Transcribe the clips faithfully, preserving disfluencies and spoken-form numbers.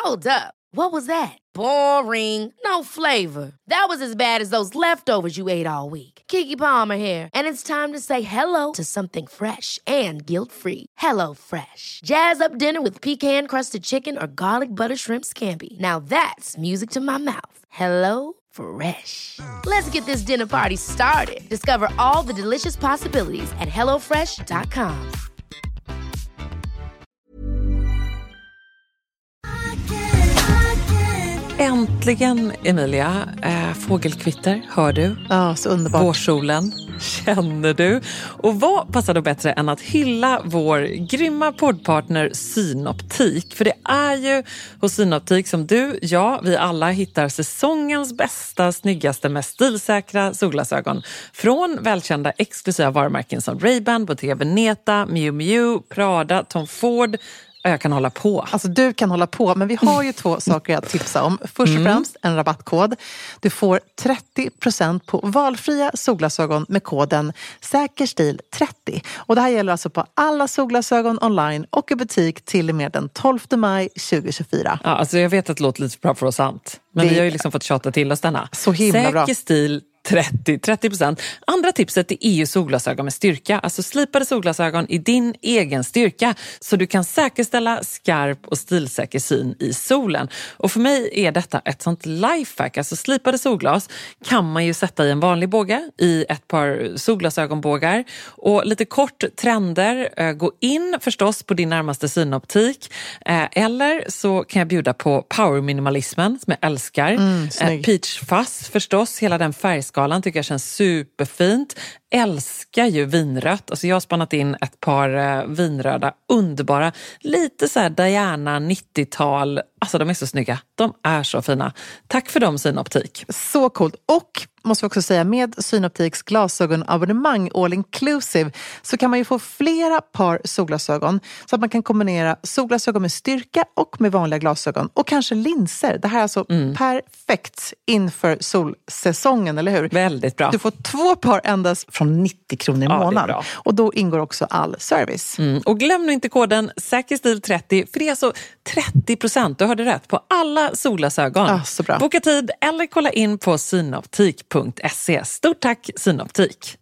Hold up. What was that? Boring. No flavor. That was as bad as those leftovers you ate all week. Keke Palmer here, and it's time to say hello to something fresh and guilt-free. Hello Fresh. Jazz up dinner with pecan-crusted chicken or garlic butter shrimp scampi. Now that's music to my mouth. Hello Fresh. Let's get this dinner party started. Discover all the delicious possibilities at hello fresh dot com. Äntligen, Emilia. Äh, fågelkvitter, hör du? Ja, så underbart. Vårsolen, känner du? Och vad passar då bättre än att hylla vår grymma poddpartner Synoptik? För det är ju hos Synoptik som du, ja, vi alla hittar säsongens bästa, snyggaste, mest stilsäkra solglasögon. Från välkända exklusiva varumärken som Ray-Ban, Bottega Veneta, Miu Miu, Prada, Tom Ford. Jag kan hålla på. Alltså du kan hålla på, men vi har ju två saker att tipsa om. Först och Mm. främst en rabattkod. Du får trettio procent på valfria solglasögon med koden säkerstil trettio. Och det här gäller alltså på alla solglasögon online och i butik till och med den tolfte maj tjugohundratjugofyra. Ja, alltså jag vet att det låter lite bra för oss sant. Men Det- vi har ju liksom fått tjata till oss denna. Så himla bra. Säker stil trettio, trettio procent. Andra tipset är E U solglasögon med styrka. Alltså slipade solglasögon i din egen styrka. Så du kan säkerställa skarp och stilsäker syn i solen. Och för mig är detta ett sånt lifehack. Alltså slipade solglas kan man ju sätta i en vanlig båge. I ett par solglasögonbågar. Och lite kort trender. Eh, gå in förstås på din närmaste synoptik. Eh, eller så kan jag bjuda på power minimalismen som jag älskar. Mm, eh, snygg. Peach Fuzz förstås. Hela den färgskalan tycker jag känns superfint. Älskar ju vinrött. Alltså jag har spannat in ett par eh, vinröda, underbara. Lite så här Diana nittiotal. Alltså de är så snygga. De är så fina. Tack för dem, Synoptik. Så coolt. Och måste vi också säga, med Synoptiks glasögonabonnemang all inclusive så kan man ju få flera par solglasögon så att man kan kombinera solglasögon med styrka och med vanliga glasögon och kanske linser. Det här är alltså Mm. perfekt inför solsäsongen, eller hur? Väldigt bra. Du får två par endast från nittio kronor i Ja, det är månaden. bra. Och då ingår också all service. Mm. Och glöm nu inte koden säkerstil trettio, för det är alltså trettio procent, du hörde rätt, på alla solglasögon. Ah, så bra. Boka tid eller kolla in på synoptik punkt se. Stort tack, Synoptik.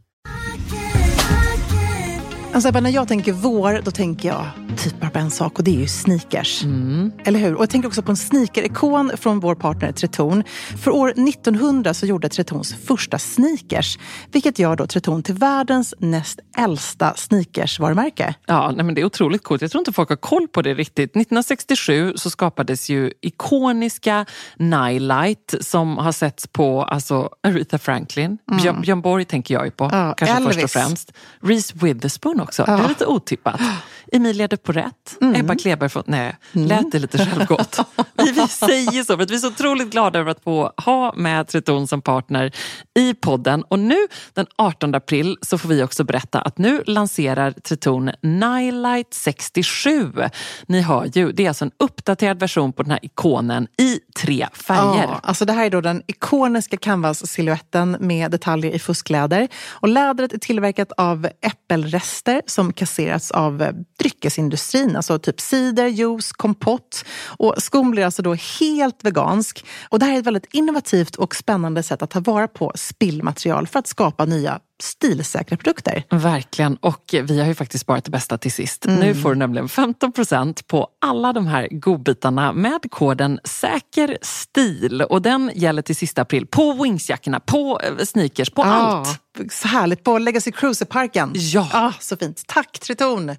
Alltså när jag tänker vår, då tänker jag typ bara på en sak, och det är ju sneakers. Mm. Eller hur? Och jag tänker också på en sneaker-ikon från vår partner Tretorn. För år nittonhundra så gjorde Tretorns första sneakers, vilket gör då Tretorn till världens näst äldsta sneakers-varumärke. Ja, nej, men det är otroligt coolt. Jag tror inte folk har koll på det riktigt. nittonhundrasextiosju så skapades ju ikoniska Nightlight som har setts på alltså Aretha Franklin. Mm. Björn, Björn Borg tänker jag ju på. Ja, kanske Elvis. först och främst. Reese Witherspoon också. Ja. Det är lite otippat. Emilia de Porrett. Mm. Ebba Kleber från... Nej, lät det lite självgott. vi, vi säger så för att vi är så otroligt glada över att få ha med Tretorn som partner i podden. Och nu den artonde april så får vi också berätta att nu lanserar Tretorn Nightlight sextiosju. Ni hör ju, det är alltså en uppdaterad version på den här ikonen i tre färger. Ja, alltså det här är då den ikoniska canvas-silhuetten med detaljer i fuskläder. Och lädret är tillverkat av äppelrester som kasserats av dryckesindustrin. Alltså typ cider, juice, kompott. Och skon blir alltså då helt vegansk. Och det här är ett väldigt innovativt och spännande sätt att ta vara på spillmaterial för att skapa nya stilsäkra produkter. Verkligen, och vi har ju faktiskt sparat det bästa till sist. Mm. Nu får du nämligen femton procent på alla de här godbitarna med koden säkerstil. Och den gäller till sista april på Wingsjackorna, på sneakers, på ah, allt. Så härligt, på Legacy Cruiser-parken. Ja. Ah, så fint. Tack Tretorn!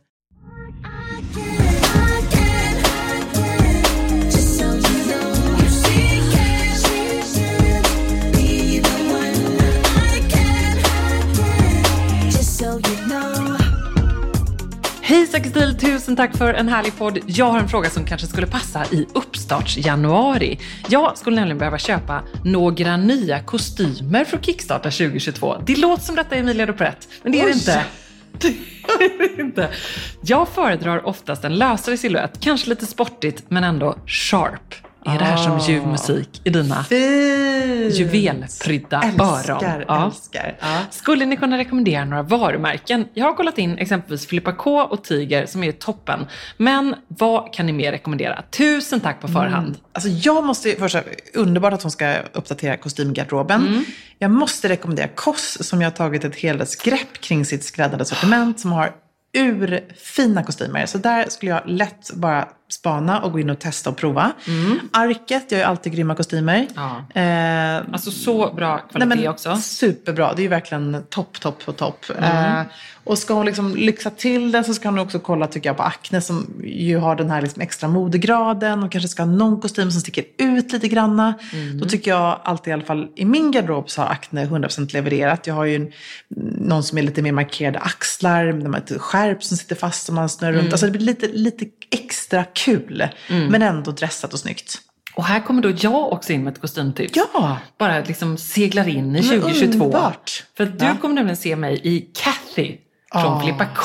Hej Säkerstil, tusen tack för en härlig podd. Jag har en fråga som kanske skulle passa i uppstarts januari. Jag skulle nämligen behöva köpa några nya kostymer för Kickstarter tjugohundratjugotvå. Det låter som detta är Emilia de Porrett, men det är det inte. Det är det inte. Jag föredrar oftast en lösare silhuett, kanske lite sportigt men ändå sharp. Är det här som ljuv musik i dina Fint. juvelprydda Älskar, öron? Ja. älskar. Ja. Skulle ni kunna rekommendera några varumärken? Jag har kollat in exempelvis Filippa K och Tiger som är toppen. Men vad kan ni mer rekommendera? Tusen tack på förhand. Mm. Alltså jag måste ju först, underbart att hon ska uppdatera kostymgarderoben. Mm. Jag måste rekommendera Koss som jag har tagit ett helhetsgrepp kring sitt skräddade sortiment som har urfina kostymer. Så där skulle jag lätt bara spana och gå in och testa och prova. Mm. Arket, jag har ju alltid grymma kostymer. Ja. Eh, alltså så bra kvalitet nej, men, också. Superbra, det är ju verkligen topp, topp på topp. Mm. Eh, och ska hon liksom lyxa till det så ska hon också kolla tycker jag på Acne som ju har den här liksom extra modegraden och kanske ska ha någon kostym som sticker ut lite granna. Mm. Då tycker jag alltid i alla fall i min garderob så har Acne hundra procent levererat. Jag har ju en, någon som är lite mer markerade axlar, de har ett skärp som sitter fast som man snurrar runt. Mm. Alltså det blir lite, lite extra kul, mm. men ändå dressat och snyggt. Och här kommer då jag också in med ett kostymtips. Ja! Bara liksom seglar in i tjugo tjugotvå. Underbart. För att du ja. kommer nämligen se mig i Kathy från oh, Filippa K.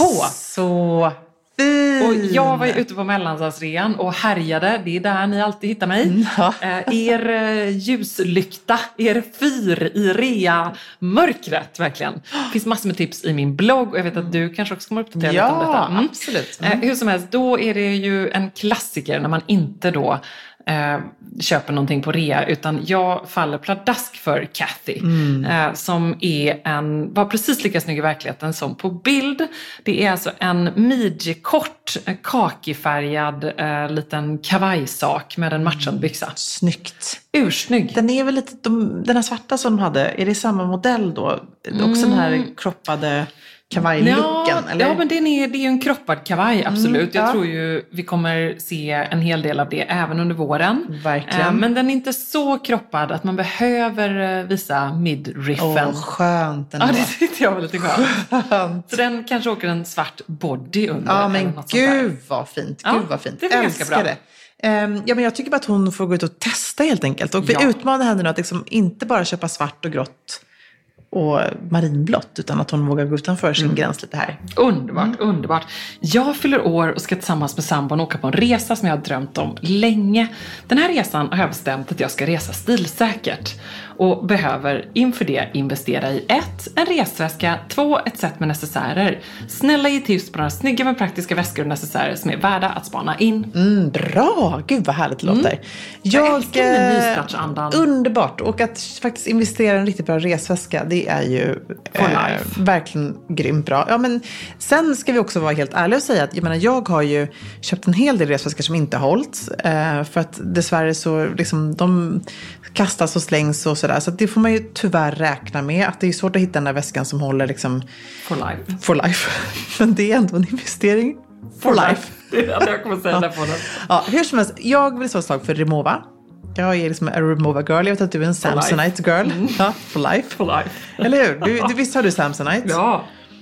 Så fin! Och jag var ju ute på mellandagsrean och härjade. Det är där ni alltid hittar mig. Ja. Eh, er eh, ljuslykta, er fyr i rea mörkret, verkligen. Det finns massor med tips i min blogg och jag vet att du kanske också kommer uppdatera ja, lite om detta. Mm. Absolut. Mm. Eh, hur som helst, då är det ju en klassiker när man inte då Eh, köper någonting på rea utan jag faller pladask för Kathy mm. eh, som är en, var precis lika snygg i verkligheten som på bild. Det är alltså en midjekort kakifärgad eh, liten kavajsak med en matchande byxa. Snyggt. Ursnygg. Den är väl lite, de, den här svarta som de hade, är det samma modell då? Mm. Också den här kroppade kavajlooken, ja, eller? Ja, men det är, det är ju en kroppad kavaj, absolut. Mm, ja. Jag tror ju vi kommer se en hel del av det även under våren. Verkligen. Eh, men den är inte så kroppad att man behöver visa midriffen. Åh, skönt ändå. Ja, det tyckte jag var lite skönt. Så den kanske åker en svart body under. Ja, men gud vad fint. Gud vad fint. Det är ganska bra. Det. Um, ja, men jag tycker bara att hon får gå ut och testa helt enkelt. Och vi ja. utmanar henne nu att liksom inte bara köpa svart och grått och marinblått utan att hon vågar gå utanför sin mm. gräns lite här. Underbart, mm. underbart. Jag fyller år och ska tillsammans med sambon åka på en resa som jag har drömt om länge. Den här resan har jag bestämt att jag ska resa stilsäkert och behöver inför det investera i ett, en resväska, två, ett set med necessärer. Snälla ge tips på några snygga med praktiska väskor och necessärer som är värda att spana in. Mm, bra, gud vad härligt det låter. Mm. Jag, jag älskar den nystartsandan. Underbart, och att faktiskt investera i en riktigt bra resväska, det är ju eh, verkligen grymt bra. Ja, men sen ska vi också vara helt ärliga och säga att jag menar, jag har ju köpt en hel del resväskor som inte har hållit eh, för att dessvärre så liksom de kastas och slängs och sådär. Så att det får man ju tyvärr räkna med. Att det är svårt att hitta den där väskan som håller liksom for life. For life. Men det är ändå en investering for, for life. life. Det är det jag kommer säga där på den. Ja, hur som helst. Jag vill slå ett slag för Rimowa. Jag är liksom en Rimowa girl. Jag vet att du är en Samsonite girl. Mm. Ja, for life. For life. Eller hur? Du, du, visst har du Samsonite? Ja.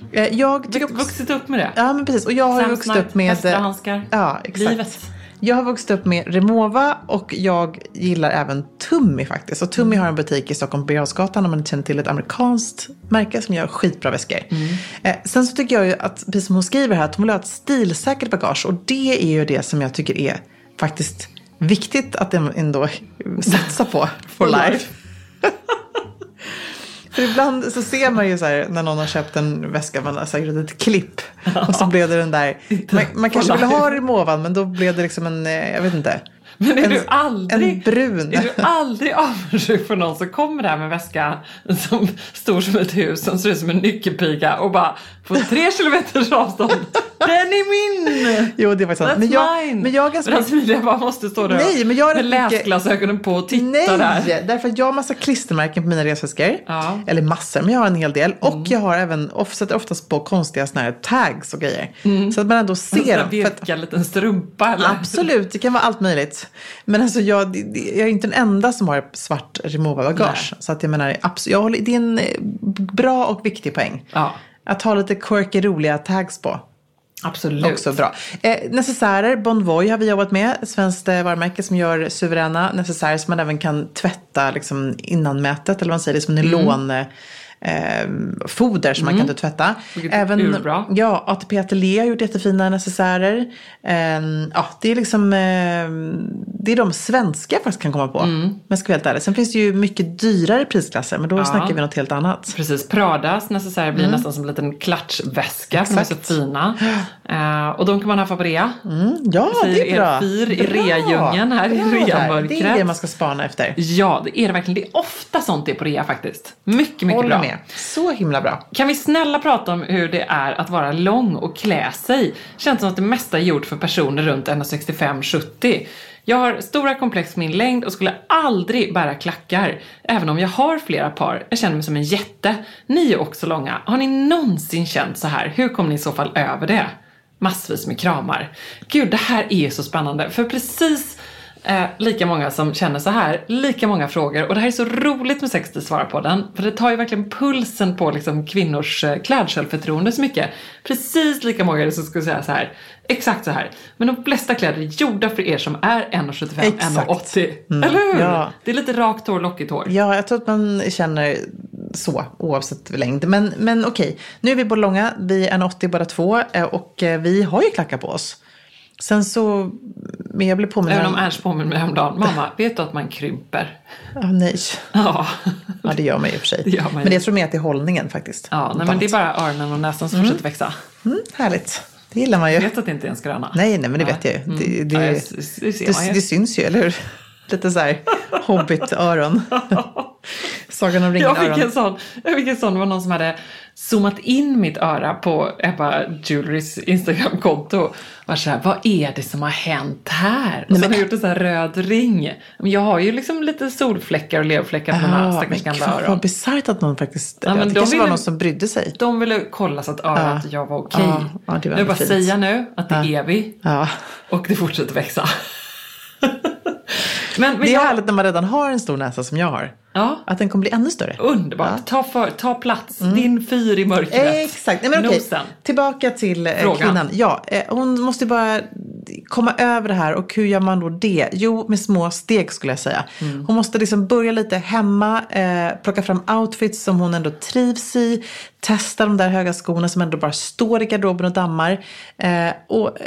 Jag har vuxit upp med det. Ja, men precis. Och jag har Samsonite, vuxit upp med hästhandskar. Ja, exakt. Livet. Jag har vuxit upp med Rimowa och jag gillar även Tummi faktiskt. Och Tummi har en butik i Stockholm på Birger Jarlsgatan om man känner till ett amerikanskt märke som gör skitbra väskor. Mm. Eh, sen så tycker jag ju att, precis som hon skriver här, att hon vill ha ett stilsäkert bagage. Och det är ju det som jag tycker är faktiskt viktigt att ändå satsa på for life. För ibland så ser man ju så här, när någon har köpt en väska, man har säkert ett klipp. Och så blev det den där, man, man kanske ville ha Rimowan, men då blev det liksom en, jag vet inte. Men är en, du aldrig, en brun. Är du aldrig avundsjuk för någon som kommer där med väska som stor som ett hus, som ser ut som en nyckelpiga och bara på tre kilometers avstånd. Den är min! Jo, det var sant. Men jag, mine. men jag är ganska... Men jag bara måste stå där nej, men jag med läsglasögonen på och titta nej, där. Nej, därför att jag har massa klistermärken på mina resväskor. Ja. Eller massor, men jag har en hel del. Och mm. jag har även sätter oftast på konstiga såna här tags och grejer. Mm. Så att man ändå ser dem. En sån liten strumpa eller? Absolut, det kan vara allt möjligt. Men alltså jag, jag är inte den enda som har svart Rimowa-bagage. Så att jag menar, jag håller, det är en bra och viktig poäng. Ja. Att ha lite quirky, roliga tags på. Absolut. Också bra. Eh, necessärer, Bonvoy har vi jobbat med. Svenskt varumärke som gör suveräna necessärer som man även kan tvätta liksom innan mätet. Eller vad man säger, det är som nylon... Mm. Eh, foder som mm. man kan inte tvätta. Även, urbra. Ja, A T P Atelier har gjort jättefina necessärer. Eh, ja, det är liksom eh, det är de svenska jag faktiskt kan komma på. Mm. Men ska vara helt ärlig. Sen finns det ju mycket dyrare prisklasser. Men då ja. snackar vi något helt annat. Precis, Pradas necessärer blir mm. nästan som en liten klatschväska. Exakt. Som är så fina. uh, Och de kan man ha på rea. mm. Ja, det är bra. Fyr i rea-djungeln här i rea-mörkret. Det är det man ska spana efter. Ja, det är det verkligen. Det är ofta sånt det är på rea faktiskt. Mycket, mycket Håller bra. med. Så himla bra. Kan vi snälla prata om hur det är att vara lång och klä sig? Känns som att det mesta är gjort för personer runt ett komma sextiofem till sjuttio. Jag har stora komplex med min längd och skulle aldrig bära klackar. Även om jag har flera par. Jag känner mig som en jätte. Ni är också långa. Har ni någonsin känt så här? Hur kom ni i så fall över det? Massvis med kramar. Gud, det här är så spännande. För precis eh, lika många som känner så här. Lika många frågor. Och det här är så roligt med sextio svara på den. För det tar ju verkligen pulsen på liksom, kvinnors eh, klädsjälvförtroende så mycket. Precis lika många som skulle säga så här. Exakt så här. Men de flesta kläder är gjorda för er som är ett komma sjuttiofem till ett komma åttio. Mm. Eller hur? Ja. Det är lite rakt hår, lockigt hår. Ja, jag tror att man känner så oavsett längd. Men, men okej, nu är vi både långa. Vi är ett komma åttio bara två. Och vi har ju klackar på oss. Sen så, men jag blev påminna. Även om Ernst påminner mig häromdagen. Mamma, vet du att man krymper? Ja, nej. Ja. Ja, det gör man ju för sig. Det men jag tror mer att det är hållningen faktiskt. Ja, nej, men det är bara öronen och näsan som mm. fortsätter växa. Mm, härligt. Det gillar man ju. Jag vet att det inte är en skröna. Nej, nej, men det vet jag ju. Mm. Det, det, ja, det, det, det, det syns ju, eller hur? Lite så här hobbit-öron. Sagan om ringen-öron. Jag fick en sån, jag fick en sån, det var någon som hade zoomat in mitt öra på Ebba Jewelrys Instagram-konto. Var så här, vad är det som har hänt här? Och nej, så har jag gjort en sån här röd ring. Men jag har ju liksom lite solfläckar och leverfläckar på mina stackars gamla öron. Vad bisarrt att någon faktiskt, ja, men det de kanske ville, var någon som brydde sig. De ville kolla så att örat ja. jag var okej. Okay. Ja, ja, jag vill bara fint. säga nu att det ja. är vi. Ja. Och det fortsätter växa. Men, men det är jag... härligt när man redan har en stor näsa som jag har. Ja. Att den kommer bli ännu större. Underbart. Ja. Ta, för, ta plats. Mm. Din fyr i mörkret. Exakt. Nej, men okej. Tillbaka till Frågan. kvinnan. Ja, hon måste bara komma över det här. Och hur gör man då det? Jo, med små steg skulle jag säga. Mm. Hon måste liksom börja lite hemma. Eh, plocka fram outfits som hon ändå trivs i. Testa de där höga skorna som ändå bara står i garderoben och dammar. Eh, och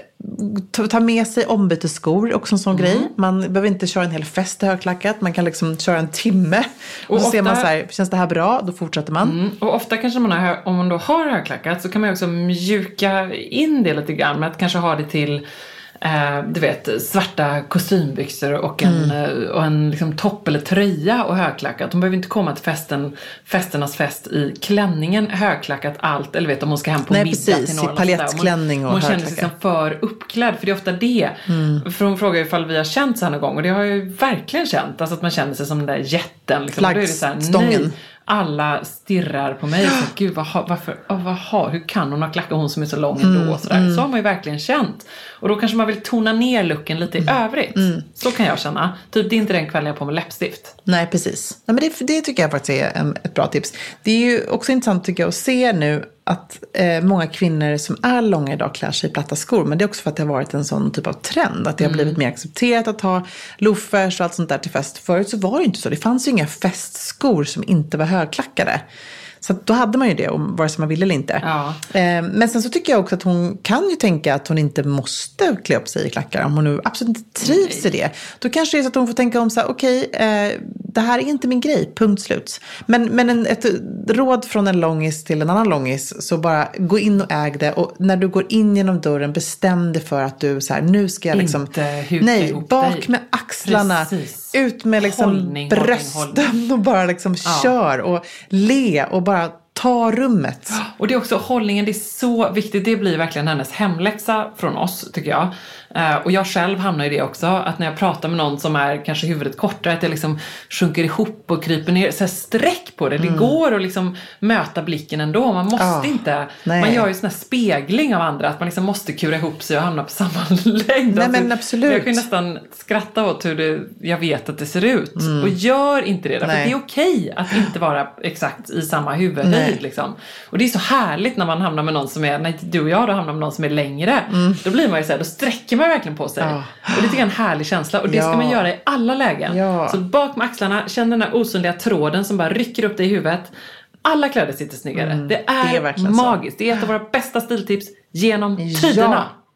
ta med sig ombytesskor också en sån mm. grej. Man behöver inte köra en hel fest i högklackat. Man kan liksom köra en timme. Och, och så ofta, ser man så här, känns det här bra? Då fortsätter man. Mm, och ofta kanske man har, om man då har högklackat så kan man också mjuka in det lite grann. Med att kanske ha det till eh, du vet, svarta kostymbyxor och en, mm. och en liksom, topp eller tröja och högklackat. Hon behöver inte komma till festen, festernas fest i klänningen, högklackat allt. Eller vet om hon ska hem på Nej, middag precis, till Norrland. Paljettklänning och hon känner sig som för uppklädd. För det är ofta det. Mm. För hon frågar ifall vi har känt så här någon gång. Och det har jag ju verkligen känt. Alltså att man känner sig som den där jätten. Liksom. Flaggstången. Alla stirrar på mig och säger, gud vad har, varför, oh, vad har, hur kan hon ha klackat, hon som är så lång ändå mm, och sådär. Mm. Så har man ju verkligen känt. Och då kanske man vill tona ner looken lite mm. i övrigt. Mm. Så kan jag känna. Typ det är inte den kvällen jag har på med läppstift. Nej, precis. Nej, men det, det tycker jag faktiskt är en, ett bra tips. Det är ju också intressant tycker jag att se nu att eh, många kvinnor som är långa idag klär sig i platta skor. Men det är också för att det har varit en sån typ av trend. Att det har blivit mm. mer accepterat att ha loafers och allt sånt där till fest. Förut så var det inte så. Det fanns ju inga festskor som inte var högklackade. Så då hade man ju det, om vare sig man ville eller inte. Ja. Eh, men sen så tycker jag också att hon kan ju tänka att hon inte måste klä upp sig i klackar. Om hon nu absolut inte trivs Nej. i det. Då kanske det är så att hon får tänka om så här, okej, okay, eh, det här är inte min grej, punkt slut. Men, men en, ett råd från en långis till en annan långis, så bara gå in och äg det. Och när du går in genom dörren, bestäm dig för att du så här, nu ska jag liksom... Inte huka nej, ihop bak dig. med axlarna. Precis. Ut med liksom hållning, brösten hållning, hållning. och bara liksom ja. kör och le och bara ta rummet. Och det är också hållningen, det är så viktigt. Det blir verkligen hennes hemläxa från oss, tycker jag. Uh, och jag själv hamnar i det också. Att när jag pratar med någon som är kanske huvudet kortare, att jag liksom sjunker ihop och kryper ner. Så här sträck på det. Mm. Det går att liksom möta blicken ändå. Man måste oh, inte. Nej. Man gör ju sån här spegling av andra. Att man liksom måste kura ihop sig och hamna på samma längd. Nej, alltså, men absolut. Jag kan ju nästan skratta åt hur det, jag vet att det ser ut. Mm. Och gör inte det. För det är okej att inte vara exakt i samma huvudhöjd. Liksom. Och det är så härligt när man hamnar med någon som är, när du och jag då hamnar med någon som är längre. Mm. Då blir man ju så här, då sträcker man verkligen på sig. Ja. Och det tycker jag är en härlig känsla. Och det ja. ska man göra i alla lägen. Ja. Så bak med axlarna, känn den här osynliga tråden som bara rycker upp dig i huvudet. Alla kläder sitter snyggare. Mm. Det är, det är magiskt. Så. Det är ett av våra bästa stiltips genom tiderna.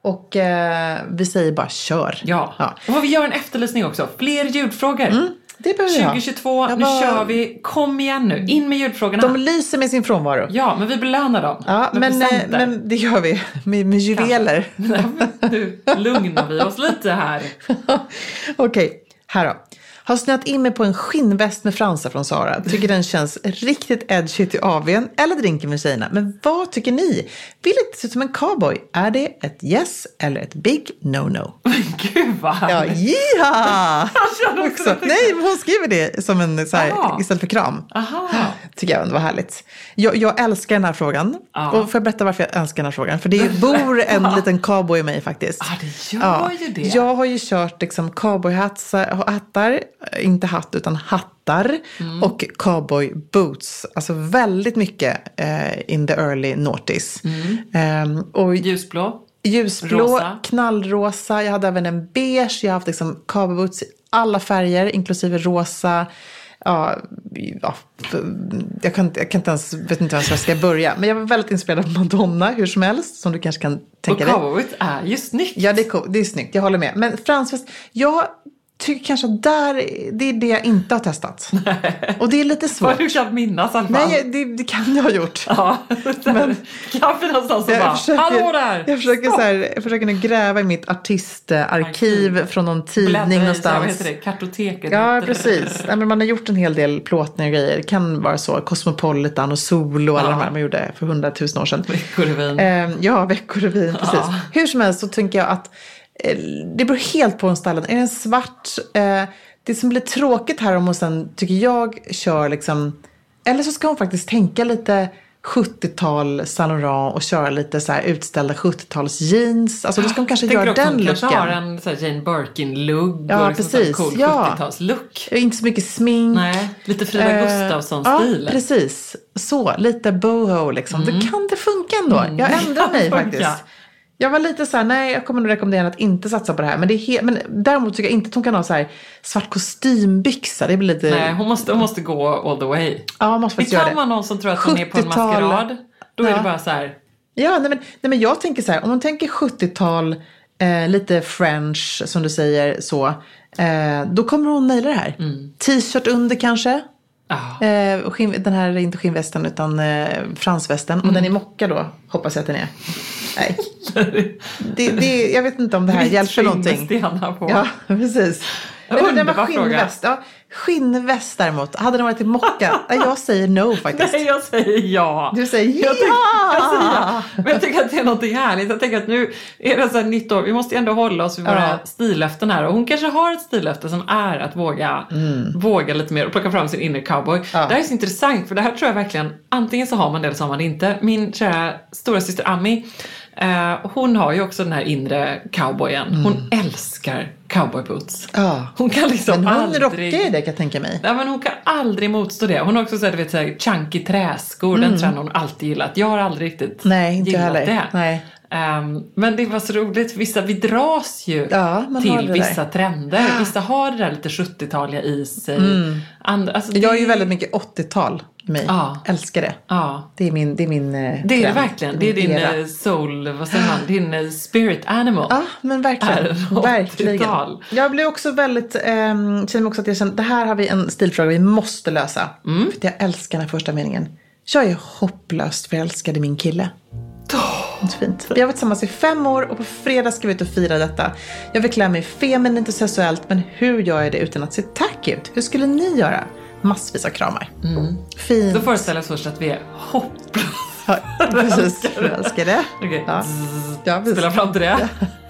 Och eh, vi säger bara kör. Ja. ja. Och vi gör en efterlysning också. Fler ljudfrågor. Mm, det behöver vi ha. tjugohundratjugotvå, Jag nu bara... kör vi. Kom igen nu. In med ljudfrågorna. De lyser med sin frånvaro. Ja, men vi belönar dem. Ja, men, eh, men det gör vi. Med, med juveler. Nej, men nu lugnar vi oss lite här. Okej, okay, här då. Har snöat in mig på en skinnväst med fransar från Sara. Tycker den känns riktigt edgy till A V:n eller drinken med tjejerna. Men vad tycker ni? Vill inte se ut som en cowboy? Är det ett yes eller ett big no-no? Gud vad härligt. Ja, jiha! Också. Nej, men hon skriver det som en så här, istället för kram. Aha. Tycker jag ändå var härligt. Jag, jag älskar den här frågan. Ah. Och får jag berätta varför jag älskar den här frågan? För det bor en liten cowboy i mig faktiskt. Ja, ah, det gör ja. ju det. Jag har ju kört liksom cowboyhattar, inte hatt utan hattar mm. och cowboy boots. Alltså väldigt mycket eh, in the early noughties. Mm. Um, och ljusblå. Ljusblå, rosa. Knallrosa. Jag hade även en beige. Jag har haft liksom cowboy boots i alla färger, inklusive rosa. Ja, ja, jag, kan, jag kan inte ens, vet inte ens var jag ska börja. Men jag var väldigt inspirerad av Madonna, hur som helst. Som du kanske kan tänka dig. Och cowboyt är ju snyggt. Ja, det är, cool, det är snyggt, jag håller med. Men fransväst, jag tycker kanske att där, det är det jag inte har testat. Nej. Och det är lite svårt. Du kan minnas i alla fall. Nej, det, det kan jag ha gjort. Ja, men kaffe någonstans och bara, försöker, hallå där! Jag försöker, så här, jag försöker nu gräva i mitt artistarkiv Arkiv. från någon tidning Bläddra någonstans. Vad heter det? Kartoteket. Ja, precis. Nej, men man har gjort en hel del plåtningar och grejer. Det kan vara så. Cosmopolitan och Sol och alla ja. de här man gjorde för hundratusen år sedan. Veckorevyn. Eh, ja, Veckorevyn, precis. Ja. Hur som helst så tänker jag att det beror helt på en ställen. Är den svart? Eh, det som blir tråkigt här om hon sen, tycker jag, kör liksom... Eller så ska hon faktiskt tänka lite sjuttiotal Saint Laurent och köra lite så här utställda sjuttio-tals jeans. Alltså då ska hon kanske göra den looken. Hon kanske har en så här Jane Birkin-lugg ja, och liksom precis. cool ja. sjuttio-tals-look. Inte så mycket smink. Nej, lite Frida eh, Gustafsson-stil. Ja, precis. Så, lite boho liksom. Mm. Då kan det funka ändå. Mm. Jag ändrar mig faktiskt. Jag var lite så här, nej, jag kommer nog rekommendera att inte satsa på det här. Men, det är he- men däremot tycker jag inte att hon kan ha så här svart kostymbyxa. Det blir lite... Nej, hon måste, hon måste gå all the way. Ja, hon måste faktiskt göra det. Det kan vara någon som tror att hon är på en maskerad. Då är ja. det bara så här... Ja, nej men, nej men jag tänker så här, om man tänker sjuttiotal, eh, lite French, som du säger, så. Eh, då kommer hon naila det här. Mm. T-shirt under kanske. Ah. Eh, skinn, den här är inte skinnvästen utan eh, fransvästen. Mm. Och den är mocka då, hoppas jag att den är. Nej. det, det, jag vet inte om det här Mitt hjälper någonting. På. Ja, precis. Men den var skinnväst. Ja, skinnväst däremot. Hade den varit i mocka? Jag säger no faktiskt. Nej, jag säger ja. Du säger ja. Jag tycker, jag säger ja. Men jag tycker att det är något härligt. Jag tänker att nu är det så här nytt år. Vi måste ändå hålla oss vid våra ja. stillöften här. Och hon kanske har ett stillöfte som är att våga, mm. våga lite mer och plocka fram sin inre cowboy. Ja. Det här är så intressant, för det här tror jag verkligen, antingen så har man det eller så har man det inte. Min kära stora syster Ami, Uh, hon har ju också den här inre cowboyen. Mm. Hon älskar cowboyboots. Ja. Hon kan liksom men hon aldrig... rockar ju det, kan jag tänka mig. Ja, men hon kan aldrig motstå det. Hon har också så här, du vet, så här, chunky träskor. Mm. Den tror hon alltid gillat. Jag har aldrig riktigt Nej, inte gillat heller. det. Nej. Um, men det var så roligt. Vissa, vi dras ju ja, till vissa trender. Vissa har det där lite sjuttio-taliga i sig. Mm. And, alltså, det... Jag är ju väldigt mycket åttiotal. Mig. Ja. Älskar det. Ja. Det är min det är min Det är det verkligen. Det är din era. soul, vad säger man? Din spirit animal. Ja, men verkligen. Verkligen. Jag blev också väldigt eh, känner mig också att jag känner, det här har vi en stilfråga vi måste lösa. Mm. För jag älskar den här första meningen. Jag är hopplöst förälskad i min kille. Oh. Så fint. Vi har varit tillsammans i fem år och på fredag ska vi ut och fira detta. Jag vill klä mig feminint och sexuellt, men hur gör jag det utan att se tack ut? Hur skulle ni göra? Massvis av kramar. Mm. Fint. Då föreställer jag först att vi är hopplösa. Ja, precis. Jag älskar det. Okej. Ja. Ja, spela fram till det.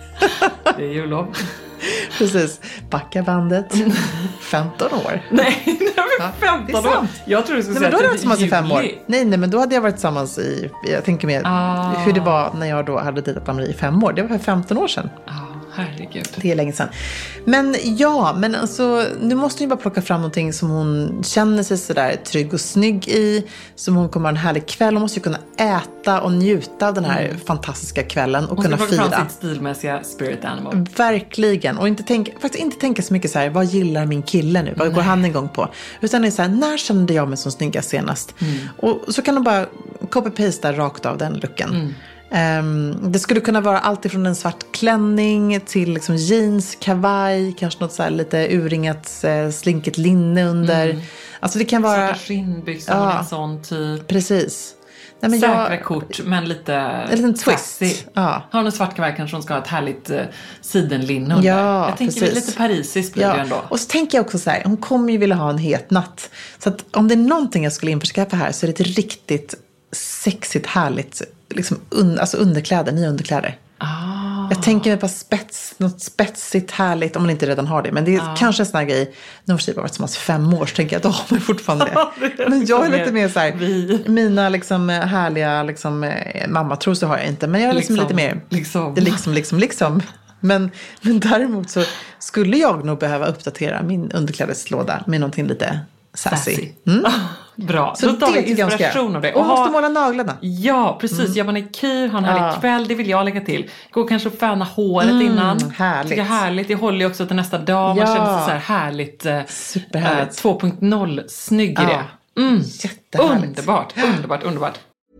Ja. Det är jullov. Precis. Backa bandet. femton år. Nej, det är femton år. Jag tror du skulle nej, säga att det är tillsammans i fem år. Nej, nej, men då hade jag varit tillsammans i, jag tänker mer ah. hur det var när jag då hade dejtat Marie i fem år. Det var för femton år sedan. Ah. Herregud. Det är länge sedan. Men ja, men alltså nu måste hon ju bara plocka fram någonting som hon känner sig sådär trygg och snygg i. Som hon kommer ha en härlig kväll. Hon måste ju kunna äta och njuta av den här mm. fantastiska kvällen. Och hon kunna fira. Hon ska plocka fram sitt stilmässiga spirit animal. Verkligen. Och inte tänka, faktiskt inte tänka så mycket så här, vad gillar min kille nu? Vad Nej. går han igång på? Utan det är så här, när kände jag mig som snygga senast? Mm. Och så kan hon bara copy-pasta rakt av den looken. Mm. Um, det skulle kunna vara allt ifrån en svart klänning till liksom jeans, kavaj, kanske något så här lite urringat, eh, slinkigt linne under. Mm. Alltså det kan vara... Svarta skinnbyxor, ja, en sån typ. Precis. Nej, men säkra jag... kort, men lite... En liten twist. Ja. Har en svart kavaj kanske hon ska ha ett härligt uh, sidenlinne under. Ja, jag tänker precis. Lite parisiskt blir ja. det ändå. Och så tänker jag också så här, hon kommer ju vilja ha en het natt. Så att om det är någonting jag skulle införskaffa här så är det ett riktigt sexigt, härligt liksom un, alltså underkläder, nya underkläder. Ah. Jag tänker mig på spets, något spetsigt, härligt, om man inte redan har det. Men det är ah. kanske en sån här grej, nu har det varit som fem år, så tänker jag att då har man fortfarande det. Men jag är lite mer så här, vi. mina liksom härliga liksom, mammatrosor har jag inte. Men jag är liksom, liksom lite mer, liksom, liksom, liksom, liksom. Men, men däremot så skulle jag nog behöva uppdatera min underklädeslåda med någonting lite sassy. sassy. Mm. Bra, så då tar vi inspiration av det. Och, och måste måla naglarna. Ja, precis. Mm. Gör man en kur, har en härlig ja. kväll, det vill jag lägga till. Gå kanske och färna håret mm, innan. Härligt. Tycker härligt. Det håller ju också till nästa dag. Man ja. känner sig så här härligt. Superhärligt. Eh, två punkt noll snygg i ja. det. Mm. Jättehärligt. Underbart, underbart, underbart.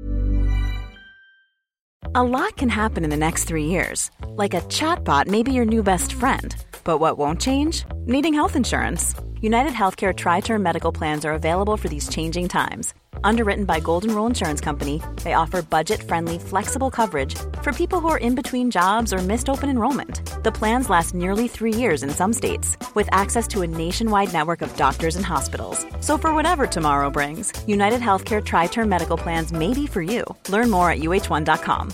A lot can happen in the next three years. Like a chatbot may be your new best friend. But what won't change? Needing health insurance. United Healthcare Tri-Term Medical Plans are available for these changing times. Underwritten by Golden Rule Insurance Company, they offer budget-friendly, flexible coverage for people who are in between jobs or missed open enrollment. The plans last nearly three years in some states, with access to a nationwide network of doctors and hospitals. So for whatever tomorrow brings, United Healthcare Tri-Term Medical Plans may be for you. Learn more at U H one dot com.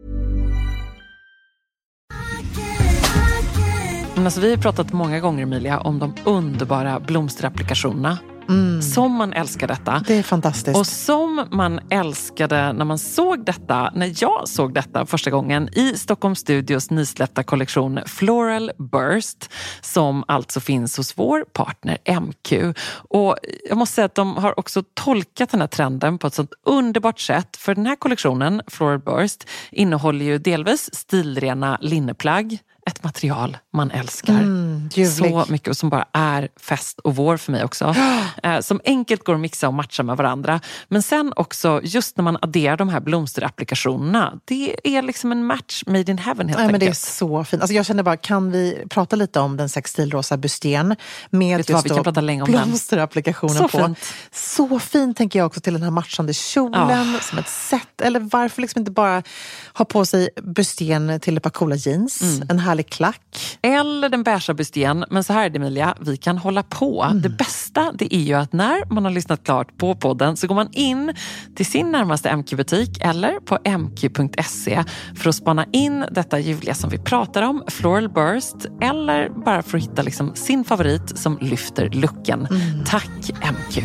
Alltså, vi har pratat många gånger, Emilia, om de underbara blomsterapplikationerna. Mm. Som man älskar detta. Det är fantastiskt. Och som man älskade när man såg detta, när jag såg detta första gången i Stockholm Studios nysläppta kollektion Floral Burst, som alltså finns hos vår partner M Q. Och jag måste säga att de har också tolkat den här trenden på ett sånt underbart sätt. För den här kollektionen, Floral Burst, innehåller ju delvis stilrena linneplagg. Ett material man älskar mm, så mycket och som bara är fest och vår för mig också. eh, som enkelt går att mixa och matcha med varandra. Men sen också, just när man adderar de här blomsterapplikationerna, det är liksom en match made in heaven helt ja, enkelt. Men det är så fint. Alltså jag känner bara, kan vi prata lite om den sextilrosa busten med Vet just vad, vi kan länge om blomsterapplikationen så på. Fint. Så fint tänker jag också till den här matchande kjolen oh. som ett set. Eller varför liksom inte bara ha på sig busten till ett par coola jeans, mm. en härlig klack. Eller den beiga busten. Men så här är det, Emilia, vi kan hålla på. Mm. Det bästa det är ju att när man har lyssnat klart på podden så går man in till sin närmaste M Q-butik eller på m q punkt se för att spana in detta ljuvliga som vi pratar om, Floral Burst, eller bara för att hitta liksom sin favorit som lyfter looken. Mm. Tack M Q!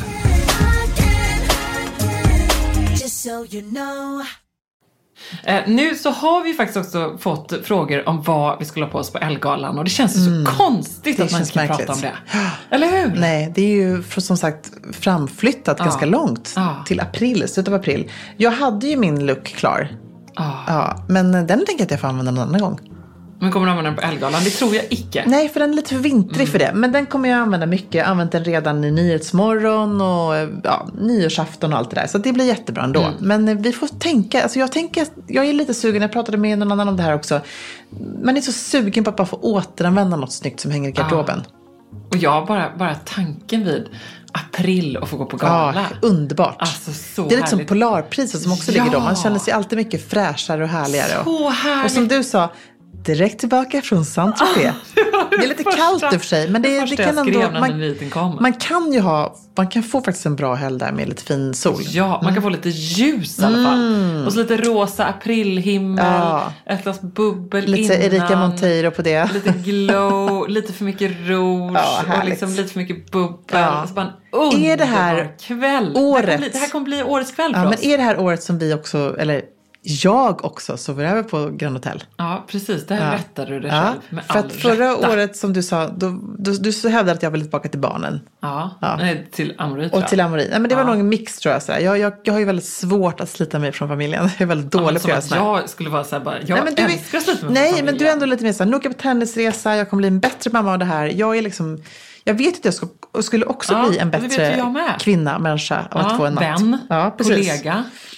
Just so you know. Eh, nu så har vi faktiskt också fått frågor om vad vi skulle ha på oss på Ellegalan och det känns ju mm. så konstigt det att man inte kan märkligt. prata om det. Eller hur? Nej, det är ju som sagt framflyttat ja. ganska långt ja. till april, slutet av april. Jag hade ju min look klar. Ja. Ja, men den tänker jag att jag får använda någon annan gång. Men kommer du använda den på Ellegalan? Det tror jag icke. Nej, för den är lite för vintrig mm. för det. Men den kommer jag använda mycket. Jag har använt den redan i Nyhetsmorgon och ja, nyårsafton och allt det där. Så det blir jättebra ändå. Mm. Men vi får tänka. Alltså jag tänker, jag är lite sugen. Jag pratade med någon annan om det här också. Man är så sugen på att bara få återanvända något snyggt som hänger i garderoben. Ja. Och jag bara, bara tanken vid april och få gå på gala. Ja, underbart. Alltså, så det är lite härligt. som Polarpriset som också ja. ligger då. Man känner sig alltid mycket fräschare och härligare. Så härligt. Och som du sa, direkt tillbaka från Saint-Tropez. Ah, det är lite första, kallt i och för sig, men det, det, det kan ändå man, man kan ju ha man kan få faktiskt en bra helg där med lite fin sol. Ja, man mm. kan få lite ljus i alla fall. Mm. Och så lite rosa aprilhimmel, ja. ett glas bubbel lite innan. Erika Monteiro på det. Lite glow, lite för mycket rouge ja, och liksom lite för mycket bubbel. Ja. Och så bara en underbar är det här kväll. Året? Det här, bli, det här kommer bli årets kväll för ja, oss. Men är det här året som vi också, eller jag också sover över på Grand Hotel. Ja, precis. Där ja. rättade du det ja. själv. Med för all att förra rätta. året som du sa, då, då, du så hävdade att jag ville tillbaka till barnen. Ja, ja. Nej, till Amori. Och till Amori. Nej, men det var ja. nog en mix tror jag. Så jag, jag. Jag har ju väldigt svårt att slita mig från familjen. Jag är väldigt dålig ja, på att göra jag skulle vara så här bara, jag nej, men du älskar att slita mig Nej, från men du är ändå lite mer så här, nu åker jag på tennisresa, jag kommer bli en bättre mamma av det här. Jag är liksom... Jag vet att jag ska, skulle också ja, bli en bättre kvinna, människa av ja, att få en natt. Vän, ja, kollega.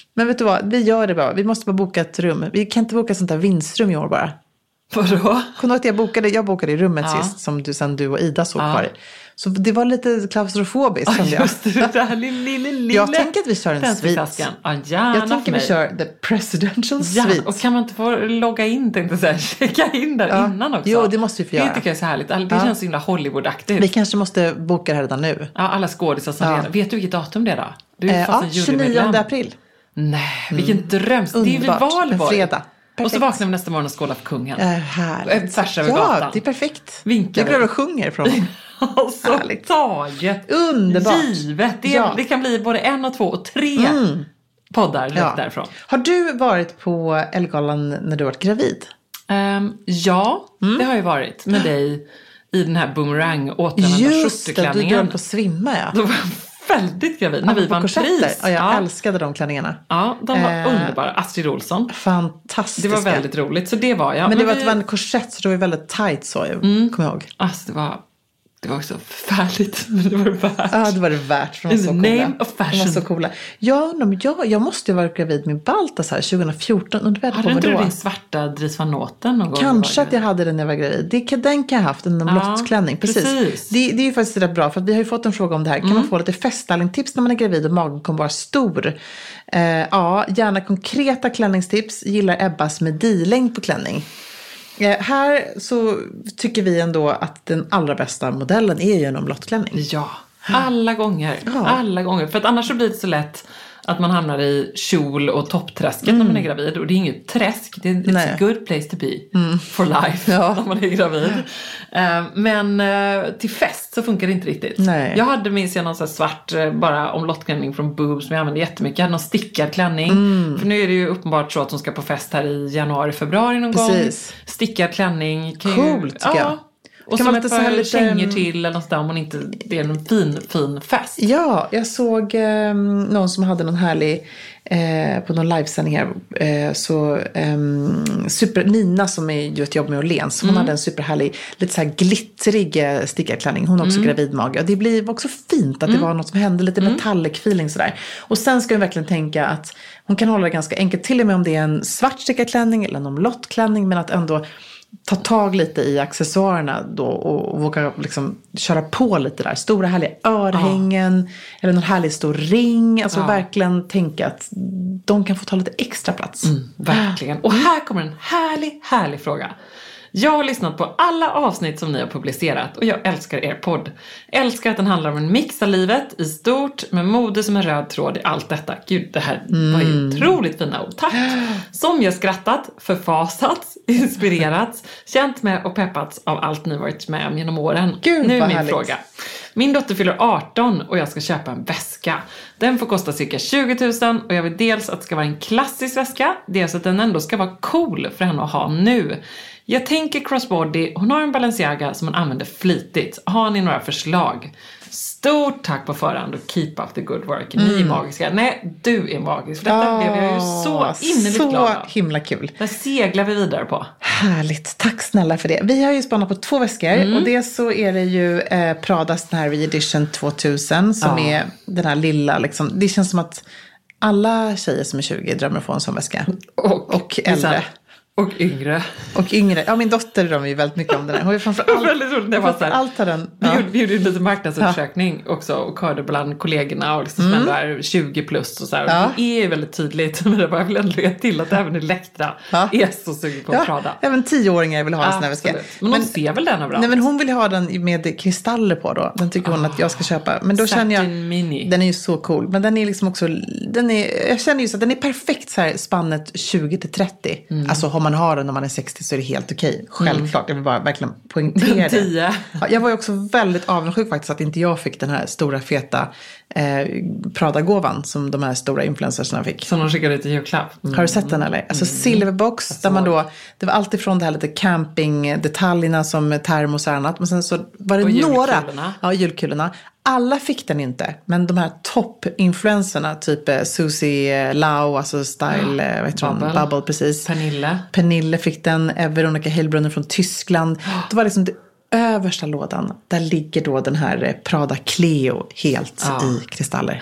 Men vet du vad, vi gör det bara. Vi måste bara boka ett rum. Vi kan inte boka ett sånt där vinstrum i år bara. Vadå? Kommer du ihåg att jag bokade, jag bokade i rummet ja. sist som du, sen du och Ida såg ja. kvar i. Så det var lite klaustrofobiskt. Ja, just det. Det här lille, lille, lille. Jag tänker att vi kör en svit. Ja, gärna jag tänker vi kör the presidential ja, suite. Och kan man inte få logga in, tänkte jag säga, checka in där ja. innan också? Jo, det måste vi få göra. Det tycker jag är så härligt. Det ja. känns så himla Hollywood-aktigt. Vi kanske måste boka det här redan nu. Ja, alla skådisar som ja. redan. Vet du vilket datum det är då? Du är eh, fast ja, en tjugonionde april. Nej, vilken mm. dröm. Det är vid Valborg. En fredag. Perfekt. Och så vaknar vi nästa morgon och skålar för kungen. Äh, härligt. Tvärs över ja, gatan. det är perfekt. Vinkar. Vi går och sjunger från honom. Och så härligt. Taget. Underbart. Givet. Det, ja. det kan bli både en och två och tre mm. poddar rätt ja. därifrån. Har du varit på Ellegalan när du varit gravid? Um, ja, mm. det har ju varit med dig i den här boomerang återanvända skjorteklänningen. Just det, du höll på att svimma, ja. Då var jag väldigt gravid när vi vann pris. Ja, jag ja. älskade de klänningarna. Ja, de var eh, underbara. Astrid Olsson. Fantastiska. Det var väldigt roligt, så det var jag. Men, Men det vi... var en korsett så det var väldigt tight så jag mm. kommer ihåg. Alltså det var... Det var också förfärligt, men det var det värt. Ja, det var det värt. För de var så name coola. of fashion. De var så coola. Ja, men jag, jag måste ju ha varit gravid med Baltasar tjugohundrafjorton. Och du hade inte du din svarta Dries van Noten någon gång? Kanske att jag hade den när jag var gravid. Det, den kan jag ha haft, en ja, lottklänning. Precis. precis. Det, det är ju faktiskt rätt bra, för att vi har ju fått en fråga om det här. Kan mm. man få lite feststylingtips när man är gravid och magen kommer vara stor? Eh, ja, gärna konkreta klänningstips. Gillar Ebbas med D-längd på klänning. Eh, här så tycker vi ändå att den allra bästa modellen är ju en omlottklänning. Ja, alla gånger. Ja. Alla gånger. För att annars så blir det så lätt att man hamnar i kjol- och toppträsket mm. när man är gravid. Och det är inget träsk. Det är it's a good place to be mm. for life ja. när man är gravid. Uh, men uh, till fest så funkar det inte riktigt. Nej. Jag hade minst någon sån här svart uh, bara omlottklänning från Boobs som jag använde jättemycket. Jag hade någon stickad klänning. Mm. För nu är det ju uppenbart så att de ska på fest här i januari, februari någon Precis. gång. Stickad klänning. Coolt tycker ja. jag. Och kan så ett par lite... kängor till eller något där om man inte, det är en fin, fin fest. Ja, jag såg eh, någon som hade någon härlig eh, på någon livesändning här eh, så eh, super, Nina som är ju ett jobb med Åhléns, hon mm. hade en superhärlig, lite så här glittrig eh, stickarklänning. Hon har också mm. gravidmage och det blev också fint att mm. det var något som hände, lite mm. metallic feeling sådär. Och sen ska vi verkligen tänka att hon kan hålla det ganska enkelt, till och med om det är en svart stickarklänning eller en omlottklänning, men att ändå ta tag lite i accessoarerna då och, och våga liksom köra på lite där. Stora härliga örhängen ja. eller någon härlig stor ring. Alltså ja. verkligen tänka att de kan få ta lite extra plats. Mm, verkligen. Och här kommer en härlig, härlig fråga. Jag har lyssnat på alla avsnitt som ni har publicerat och jag älskar er podd. Älskar att den handlar om en mix av livet i stort med mode som en röd tråd i allt detta. Gud, det här mm. var ju otroligt fina ord. Tack! Som jag skrattat, förfasats, inspirerats, känt med och peppats av allt ni varit med om genom åren. Gud, nu är min härligt. fråga. Min dotter fyller arton och jag ska köpa en väska. Den får kosta cirka tjugo tusen och jag vill dels att det ska vara en klassisk väska, dels att den ändå ska vara cool för henne att ha nu. Jag tänker crossbody, hon har en Balenciaga som hon använder flitigt. Har ni några förslag? Stort tack på förhand och keep up the good work. Ni är mm. magiska. Nej, du är magisk. För detta oh, blev jag ju så innerligt så glad av. Så himla kul. Det seglar vi vidare på. Härligt, tack snälla för det. Vi har ju spannat på två väskor. Mm. Och dels så är det ju eh, Pradas den här Re-edition tvåtusen. Som oh. är den här lilla liksom. Det känns som att alla tjejer som är tjugo drömmer att få en sån väska. Och, och äldre. Och yngre. Och yngre. Ja, min dotter drömmer ju väldigt mycket om den här. Hon är framförallt, väldigt roligt när jag var så här. Allt har den. Vi, ja. gjorde, vi gjorde en liten marknadsundersökning ja. också och hörde bland kollegorna och liksom mm. som är tjugo plus och så här. Ja. Och det är ju väldigt tydligt, men det var väl ändå lägga till att även Elektra ja. är så sugen på ja. Prada. Även tioåringar vill ha en sån här väska. Men de ser väl den överallt? Nej, men hon vill ha den med kristaller på då. Den tycker hon oh. att jag ska köpa. Men då känner jag, mini. Den är ju så cool. Men den är liksom också, den är, jag känner ju så att den är perfekt så här spannet tjugo till trettio. Mm. Alltså om man har den när man är sextio så är det helt okej. Självklart, jag vill bara verkligen poängtera det. Ja, jag var ju också väldigt avundsjuk faktiskt att inte jag fick den här stora feta eh, Prada-gåvan som de här stora influencersna fick. Som de skickade till julklapp. Mm. Har du sett den eller? Alltså mm. silverbox där man då, det var alltid från det här lite camping-detaljerna som termos och annat. Men sen så var det och några, julkulorna. Ja, julkulorna. Alla fick den inte, men de här topp-influencerna, typ Susie Lau, alltså style, oh, vet Bubble. Hon, Bubble, precis. Pernille. Pernille fick den, Veronica Hellbrunner från Tyskland. Oh. Det var liksom det översta lådan, där ligger då den här Prada Cleo helt oh. i kristaller.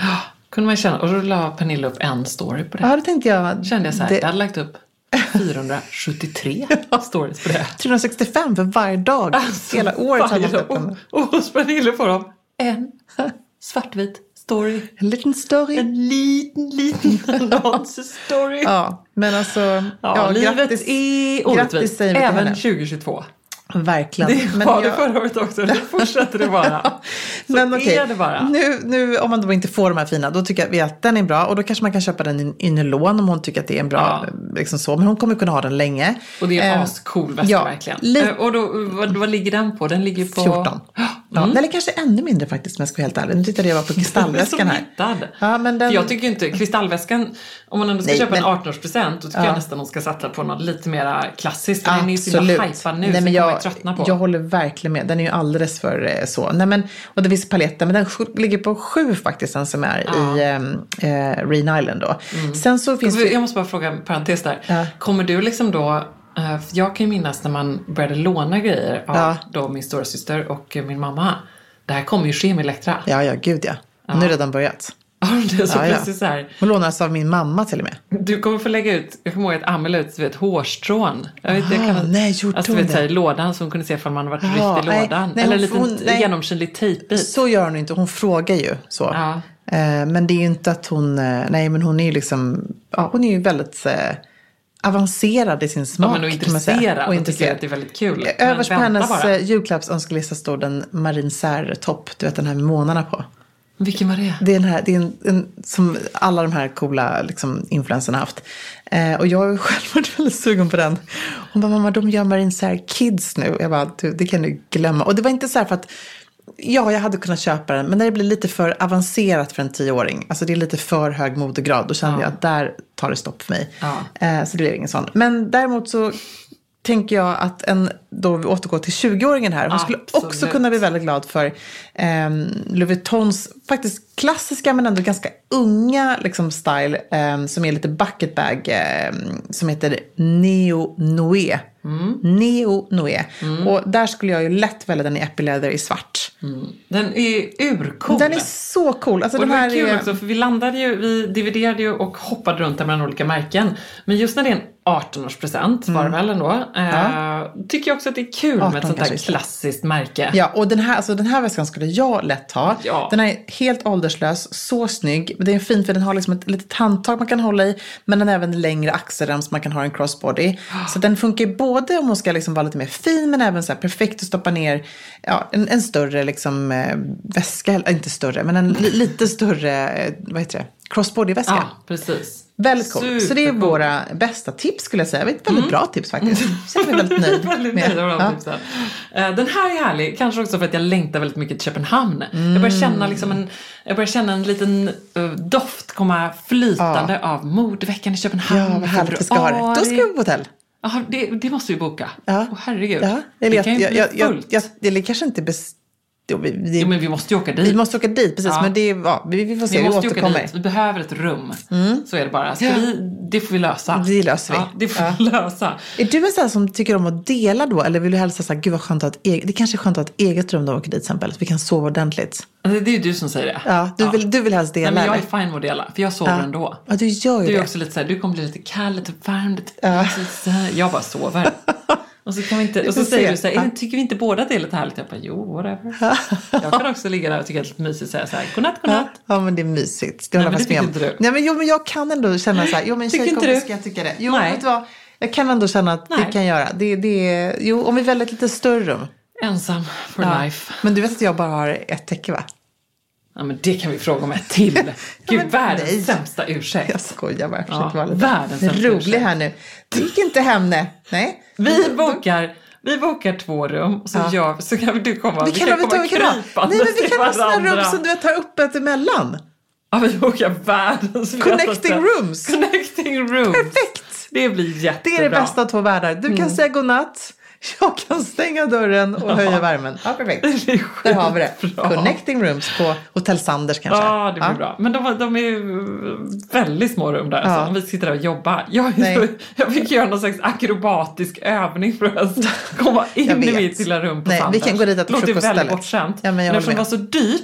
kunde man känna, och då la Pernilla upp en story på det. Ja, det tänkte jag. Kände jag så här, det... jag hade lagt upp fyrahundrasjuttiotre stories på det. trehundrasextiofem för varje dag. Alltså, hela året har man lagt upp en. Och hos Pernilla får de en svartvit story. En liten story. En liten, liten annons-story. Ja, men alltså... Ja, ja, livet grattis, är orättvist. Även tjugohundratjugotvå. Verkligen. Det men var jag... det förra året också. Det fortsätter det bara. Så men okej, är det bara. Nu, nu, om man då inte får de här fina, då tycker vi att den är bra. Och då kanske man kan köpa den i nylon om hon tycker att det är en bra. Ja. Liksom så. Men hon kommer kunna ha den länge. Och det är en eh, ascool väska ja, verkligen. Li- och då, vad, vad ligger den på? Den ligger på... fjorton. Ja, mm. Eller kanske ännu mindre faktiskt, om jag ska vara helt ärlig. Nu tittade jag bara på kristallväskan här. Ja, men den... Jag tycker inte, kristallväskan, om man ändå ska Nej, köpa men... en arton-årspresent, då tycker ja. jag nästan hon ska satsa på något lite mer klassiskt. För den är ju så himla hajpad nu. Nej, men jag, jag tröttna på. Jag håller verkligen med. Den är ju alldeles för så. Nej, men, och det finns paletter, men den ligger på sju faktiskt, den som är ja. i äh, Rhine Island då. Mm. Sen så finns jag det... måste bara fråga en parentes där. Ja. Kommer du liksom då... För jag kan ju minnas när man började låna grejer av ja. då min stora syster och min mamma. Det här kommer ju ske med Elektra. Ja, ja, gud ja. ja. Nu har redan börjat. Ja, det är så ja, precis ja. så här. Hon lånas av min mamma till och med. Du kommer få lägga ut, jag kommer ihåg att Amelie ut, du vet, hårstrån. Jag vet, Aha, jag kan, nej, gjorde alltså, hon du vet, det? Så här, i lådan så hon kunde se ifall man varit ja, ryckt i nej, lådan. nej, Eller en hon, liten nej. genomskinlig tejpbit. Så gör hon inte, hon frågar ju så. Ja. Eh, men det är ju inte att hon, nej men hon är ju liksom, ja, hon är ju väldigt... Eh, avancerad i sin smak. Ja, men och intresserad. Och intresserad. Att det är väldigt kul. Överst på hennes bara. julklappsönskelista står den Marine Serre-topp. Du vet den här med månarna på. Vilken var det? Det är, den här, det är en, en som alla de här coola liksom, influencerna har haft. Eh, och jag har själv varit väldigt sugen på den. Hon bara, mamma, de gör Marine Serre Kids nu. Jag bara, du, det kan du glömma. Och det var inte så här för att ja, jag hade kunnat köpa den. Men när det blir lite för avancerat för en tioåring. Alltså det är lite för hög modegrad. Då kände ja. jag att där tar det stopp för mig. Ja. Eh, så det blev ingen sån. Men däremot så tänker jag att en, då vi återgår till tjugoåringen här. Hon Absolut. skulle också kunna bli väldigt glad för eh, Louis Vuittons faktiskt klassiska men ändå ganska unga liksom, style. Eh, som är lite bucket bag. Eh, som heter Neo Noé. Mm. Neo Noé. Mm. Och där skulle jag ju lätt välja den i Epi Leather i svart. Mm. Den är urcool. Den är så cool. Alltså, och de det var här kul är... också, för vi landade ju, vi dividerade ju och hoppade runt mellan olika märken. Men just när det är en arton-årspresent, var det väl ändå, eh, ja. tycker jag också att det är kul med ett sånt där klassiskt märke. Ja, och den här, alltså, den här väskan skulle jag lätt ha. Ja. Den är helt ålderslös, så snygg. Det är fint för den har liksom ett litet handtag man kan hålla i, men den har även längre axelrem så man kan ha en crossbody. Oh. Så den funkar både om man ska liksom vara lite mer fin, men även så här perfekt att stoppa ner ja, en, en större liksom, äh, väska, äh, inte större, men en li, lite större, äh, vad heter det? Crossbody-väska. Ja, precis. Väldigt cool. Så det är våra bästa tips skulle jag säga. Det är ett väldigt mm. bra tips faktiskt. Jag känner mig väldigt nöjd väldigt med. Nöjd av ja. uh, den här är härlig. Kanske också för att jag längtar väldigt mycket till Köpenhamn. Mm. Jag börjar känna liksom en, jag börjar känna en liten uh, doft komma flytande ja. av modeveckan i Köpenhamn. Ja, vad härligt vi ska ha det. Då ska vi på hotell. Ja, det, det måste vi boka. Ja. Oh, herregud. Ja. Det jag, kan ju jag, bli jag, fullt. Jag, jag, eller kanske inte bes... Jo, vi, det, jo, men vi måste ju åka dit. Vi måste åka dit, precis. Ja. Men det är, ja, vi, vi får se, vi, vi återkommer. Vi behöver ett rum. Mm. Så är det bara. Ska ja. vi, det får vi lösa. Det löser vi. Ja, det får ja. vi lösa. Är du en sån som tycker om att dela då? Eller vill du hälsa så här, gud vad skönt att ha ett eget... Det kanske är skönt att ha ett eget rum då vi åker dit till exempel. Så vi kan sova ordentligt. Alltså, det är ju du som säger det. Ja, du, ja. Vill, du vill helst dela. Nej, men jag är fine med att dela. För jag sover ja. ändå. Ja, du gör ju du är det. också lite så här, du kommer bli lite kall, lite varm. Lite, ja. så här. Jag bara sover. Och så, kan vi inte, och så säger du så här, ja. tycker vi inte båda att det är lite härligt? Jag bara, jo, whatever. Jag kan också ligga där och tycka att det är lite mysigt och säga så här, godnatt, godnatt. Ja, ja men det är mysigt. Det Nej, men det tycker inte du. Nej, men jo, men jag kan ändå känna så här, jo, men tycker inte du? Ska jag tycka det? Jo, Nej. vet du vad? Jag kan ändå känna att Nej. det kan göra. Det, det, jo, om vi väljer ett lite större rum. Ensam for ja. life. Men du vet att jag bara har ett täcke, va? Ja, men det kan vi fråga om ett till. Gud, ja, världens nej. sämsta ursäkt. Jag skojar bara. Ja, vara lite världens sämsta rolig ursäkt. här nu. Det gick inte hem, nej. nej. Vi bokar... Vi bokar två rum så, ja. jag, så kan du komma. Vi, vi kan, kan komma vi kan krypande Nej, men vi kan ha sådana rum varandra. som du tar upp ett emellan. Ja, vi bokar världens Connecting rooms. Connecting rooms. Perfekt. Det blir jättebra. Det är det bästa av två världar. Du kan mm. säga godnatt. Jag kan stänga dörren och höja ja. värmen. Ja, perfekt. Det Där har vi det. Bra. Connecting rooms på Hotell Sanders kanske. Ja, det blir ja. bra. Men de, de är ju väldigt små rum där. Ja. Så om vi sitter där och jobbar. Jag, jag fick göra någon slags akrobatisk övning för att komma in i mitt lilla rum på Nej, Sanders. Vi kan gå dit att frukost. Det låter väldigt bortskämt. bortskämt. Ja, men men eftersom det var så dyrt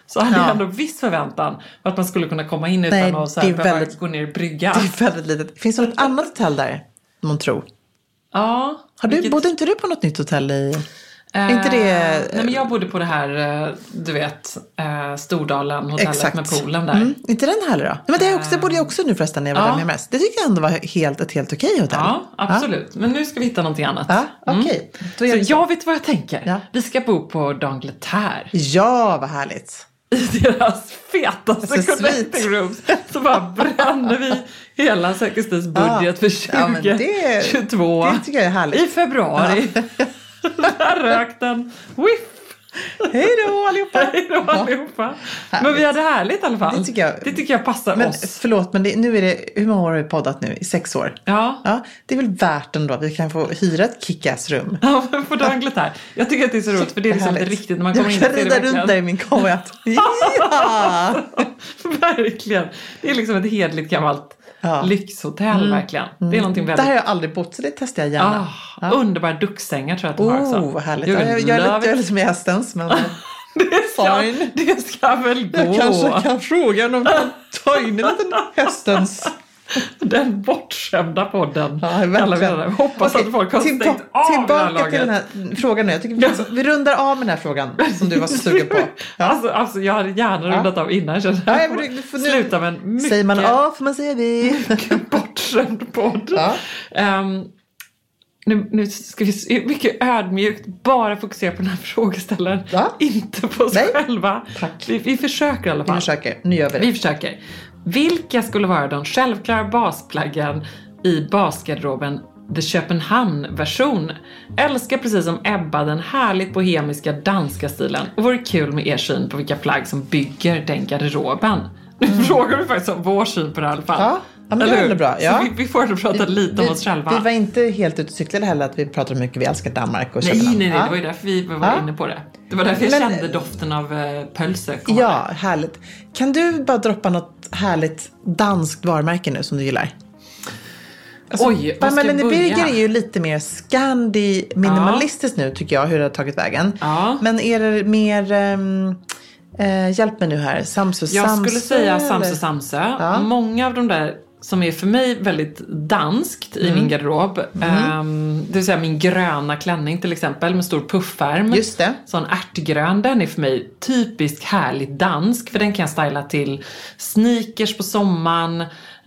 så hade Ja. jag ändå viss förväntan på att man skulle kunna komma in utan Nej, att så här, det är behöva väldigt- gå ner i brygga. Det är väldigt litet. Finns det något annat hotell där? Man tror. Ja. Har du, vilket- bodde inte du på något nytt hotell i... Eh, inte det... Nej, men jag bodde på det här, eh, du vet, eh, Stordalen, hotellet Exakt. med poolen där. Mm. Inte den härlig då? Nej, men det är också, bodde jag också nu förresten när jag var Ja. där med mest. Det tycker jag ändå var helt, ett helt okej hotell. Ja, absolut. Men nu ska vi hitta någonting annat. Ja, okej. Då gör Så vi så. jag vet vad jag tänker. Ja. Vi ska bo på D'Angleterre. Ja, vad härligt. I deras fetaste Alltså, connecting rooms. Så bara bränner vi hela Säkerstens budget Ja. för Ja, men det- tjugohundratjugotvå. det tycker jag är härligt. I februari. Där rök den. Whiff! Hej då allihopa. Hej då allihopa. Men vi hade härligt i alla fall. Det tycker jag. det tycker jag passar Men oss. förlåt, men det, nu är det... Hur många år har vi poddat nu? I sex år? Ja. Ja, det är väl värt ändå att vi kan få hyra ett kick-ass-rum. Ja, men på D'Angleterre. Jag tycker att det är så roligt för det är liksom inte Härligt. riktigt när man kommer in jag så kan är det rida runt verkligen- där i min kajatt. Ja! Verkligen. Det är liksom ett hedligt gammalt Ja. lyxhotell verkligen. Det är någonting Där väldigt... har jag aldrig bott, så det testar jag gärna. Ah, Underbara ducksängar tror jag att de har också. Oh, vad härligt. You Ja, jag, will jag, är love lite, jag är it. lite med hästens, men Det ska, Fine. det ska väl gå. jag kanske kan fråga om de kan ta in en liten hästens. Den bortskämda podden. Ja, kallar vi verkligen. den. Hoppas Okej, att folk har tillba- stängt av det här Tillbaka till den laget. här frågan nu. Jag tycker vi, alltså, vi rundar av med den här frågan som du var så sugen på. Ja. Alltså, alltså jag hade gärna rundat av innan. Jag Ja, men du- du får nu- Sluta med en mycket, Säger man A får man säga B. mycket bortskämd podd. Ja. Ehm, nu, nu ska vi mycket ödmjukt bara fokusera på den här frågeställaren. Ja. Inte på oss Nej. själva. Tack. Vi, vi försöker i alla Vi fall. försöker. Nu gör vi det. Vi försöker. Vilka skulle vara de självklara basplaggen i basgarderoben The Köpenhamn-version? Älskar precis som Ebba den härligt bohemiska danska stilen. Och vore kul med er syn på vilka plagg som bygger den garderoben. Nu frågar vi faktiskt om vår syn på det i alla fall. Ja, ja men det Eller är hur? ändå bra. Ja. Så vi, vi får ändå prata lite om oss själva. Vi var inte helt ute och cyklade heller att vi pratade om hur mycket vi älskar Danmark och Nej, Köpenhamn. nej, nej. Ja. Det var ju därför vi var Ja. inne på det. Det var därför jag Men- kände doften av eh, pölse. komma Ja, härligt. Kan du bara droppa något härligt danskt varumärke nu som du gillar? Alltså, Oj, vad ska jag Pamela börja? Birger är ju lite mer Scandi minimalistiskt nu tycker jag, hur det har tagit vägen. Ja. Men är det mer, um, uh, hjälp mig nu här, Samsö Jag Samsö, skulle säga Samsö eller? Samsö. Ja. Många av de där som är för mig väldigt danskt i min garderob. Mm. Det vill säga min gröna klänning till exempel med stor puffärm. Just det. Sån ärtgrön, den är för mig typiskt härligt dansk. För den kan jag styla till sneakers på sommaren.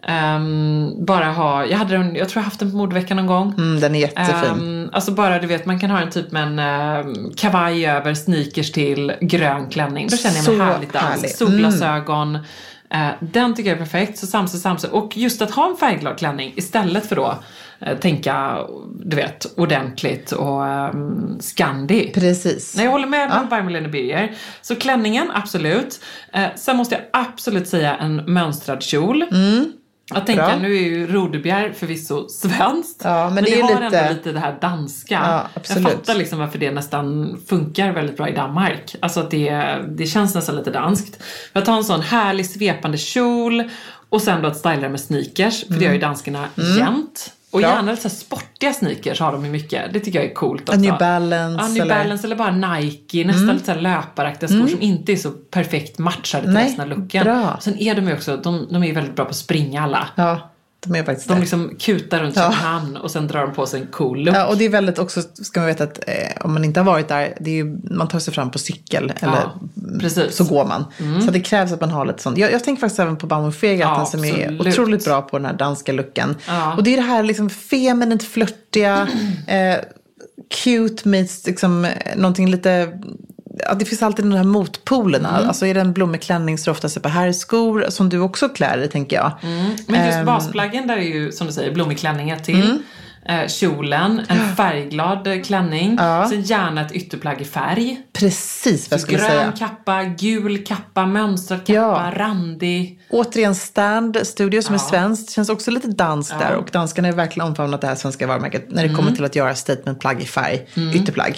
Um, bara ha, jag hade den, jag tror jag haft den på modeveckan någon gång. Mm, den är jättefin. Um, alltså bara du vet, man kan ha en typ med en uh, kavaj över, sneakers till grön klänning. Då känner jag mig Så härligt dans. härlig. Solglasögon. Uh, den tycker jag är perfekt. Så Samsö Samsö. Och just att ha en färgglad klänning istället för då uh, tänka, du vet, ordentligt och um, Scandi. Precis. Nej, jag håller med Ja. om Pamela Birger. Så klänningen, absolut. Uh, sen måste jag absolut säga en mönstrad kjol. Mm. Jag tänker, Bra. nu är ju Rodebjer förvisso svenskt. Ja, men men det det är har lite- ändå lite det här danska. Ja, absolut. Jag fattar liksom varför det nästan funkar väldigt bra i Danmark. Alltså att det, det känns nästan lite danskt. Jag tar en sån härlig svepande kjol och sen då att styla med sneakers. För det gör ju danskarna jämt. Och Bra. gärna lite så här sportiga sneakers har de ju mycket. Det tycker jag är coolt också. A New Balance, Ja, New eller- Balance eller bara Nike. Nästan lite så här löparaktiga skor som inte är så perfekt matchade till Nej, resten av looken. bra. Sen är de ju också, de, de är ju väldigt bra på att springa alla. Ja, de är faktiskt De det. liksom kutar runt Ja. Köpenhamn och sen drar de på sig en cool look. Ja, och det är väldigt också, ska man veta att eh, om man inte har varit där, det är ju, man tar sig fram på cykel eller Ja, precis. så går man. Så det krävs att man har lite sånt. Jag, jag tänker faktiskt även på Baum och Fregatten Ja, som är absolut. otroligt bra på den här danska looken. Ja. Och det är det här liksom feminint, flörtiga, eh, cute meets liksom eh, någonting lite... Ja, det finns alltid de här motpolerna. Alltså är det en blommig klänning så ofta så på här skor som du också klär dig, tänker jag. Men just Ehm. basplaggen där är ju, som du säger, blommig klänningar till. Eh, kjolen, en färgglad eh, klänning. Ja. Sen gärna ett ytterplagg i färg. Precis vad jag skulle Grön säga. kappa, gul kappa, mönstrad kappa, Ja. randig. Återigen Stand Studio som Ja. är svenskt. Känns också lite danskt där. Och danskarna har verkligen omfamnat det här svenska varumärket när det kommer till att göra statementplagg i färg. Ytterplagg.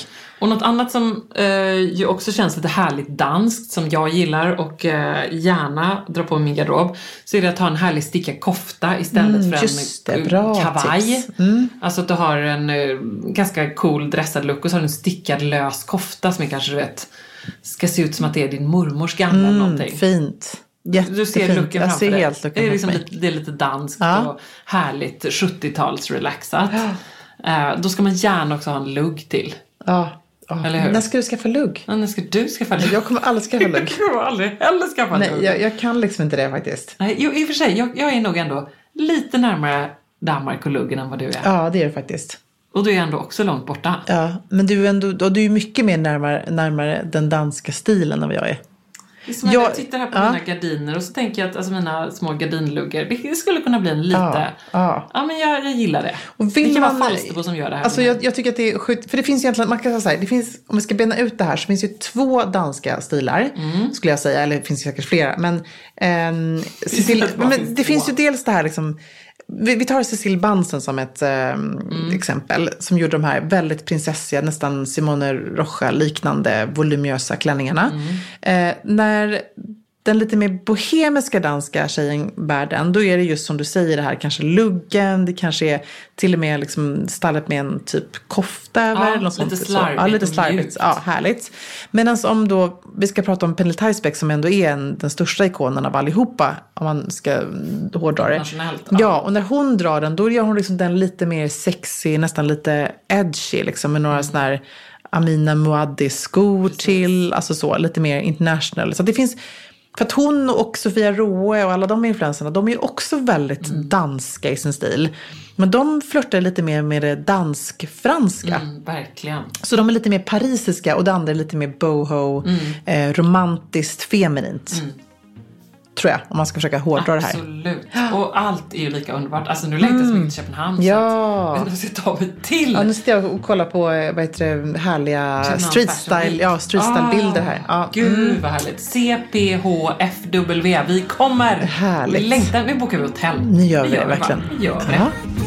Och något annat som eh, ju också känns lite härligt danskt som jag gillar och eh, gärna drar på min garderob, så är det att ha en härlig stickad kofta istället Mm, för just det, en bra kavaj. tips. Mm. Alltså att du har en eh, ganska cool dressad look och så har du en stickad lös kofta som är kanske, du vet, ska se ut som att det är din mormors gamla eller någonting. Mm, fint. Du ser looken jag framför ser dig. helt looken det, är liksom framför lite, det är lite danskt Ja. och härligt sjuttio-tals relaxat. Ja. Uh, då ska man gärna också ha en lugg till. Ja. Oh. Eller hur? När ska du skaffa lugg? Ja, när ska du skaffa lugg? Jag kommer aldrig skaffa lugg. Jag kommer aldrig heller skaffa Nej, lugg. jag, jag kan liksom inte det faktiskt. Nej, jo, i och för sig, jag, jag är nog ändå lite närmare Danmark och luggen än vad du är. Ja, det är det faktiskt. Och du är ändå också långt borta. Ja, men du är ändå, du är mycket mer närmare, närmare den danska stilen än vad jag är. Det är som att jag, jag tittar här på ja. mina gardiner och så tänker jag att alltså, mina små gardinluggar, det skulle kunna bli en lite... Ja, ja. ja men jag, jag gillar det. Och vill det kan man, vara Falsterbo som gör det här. Alltså jag, jag tycker att det är sjukt, för det finns egentligen, man kan säga så här, det finns, om vi ska bena ut det här så finns det ju två danska stilar, mm. skulle jag säga, eller det finns säkert flera, men, ehm, Cecil, men det, det finns ju dels det här liksom, vi, vi tar Cecil Bansen som ett ehm, mm. exempel, som gjorde de här väldigt prinsessiga, nästan Simone Rocha liknande volumösa klänningarna. Mm. Eh, när den lite mer bohemiska danska tjejen bär den, då är det just som du säger det här, kanske luggen, det kanske är till och med liksom stallet med en typ kofta över. Ja, eller något lite sånt. slarvigt. Ja, lite slarvigt. Ja, härligt. Medan om då, vi ska prata om Pernille Theisbeck som ändå är en, den största ikonen av allihopa, om man ska hårdra det. Nationellt. Ja. ja, och när hon drar den, då gör hon liksom den lite mer sexy, nästan lite edgy, liksom, med några mm. sådana här Amina Muaddi-skor till, alltså så, lite mer international. Så det finns... För att hon och Sofia Roe och alla de influenserna, de är ju också väldigt mm. danska i sin stil. Men de flörtar lite mer med det dansk-franska. Mm, verkligen. Så de är lite mer parisiska och det andra är lite mer boho, mm. eh, romantiskt, feminint. Mm. Tror jag, om man ska försöka hårdra det här. Absolut. Och allt är ju lika underbart. Alltså nu längtar jag så mycket till Köpenhamn. Ja. Så att, nu ska jag ta mig till. Ja, nu ska jag och kolla på vad heter det, härliga street style, ja, street style bilder här. Ja. Gud mm. vad härligt. C P H F W. Vi kommer. Härligt. Vi längtar. Nu bokar vi hotell. Nu gör vi det, det verkligen. Vi gör det. Ja.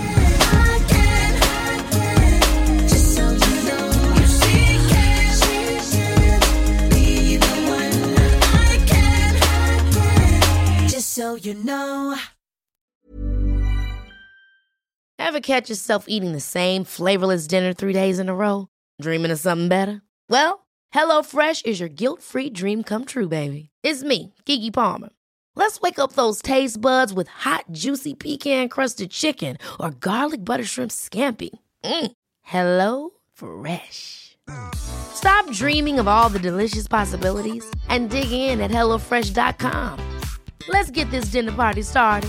So you know. Ever catch yourself eating the same flavorless dinner three days in a row? Dreaming of something better? Well, HelloFresh is your guilt-free dream come true, baby. It's me, Keke Palmer. Let's wake up those taste buds with hot, juicy pecan-crusted chicken or garlic butter shrimp scampi. Mm. Hello Fresh. Stop dreaming of all the delicious possibilities and dig in at hello fresh dot com. Let's get this dinner party started.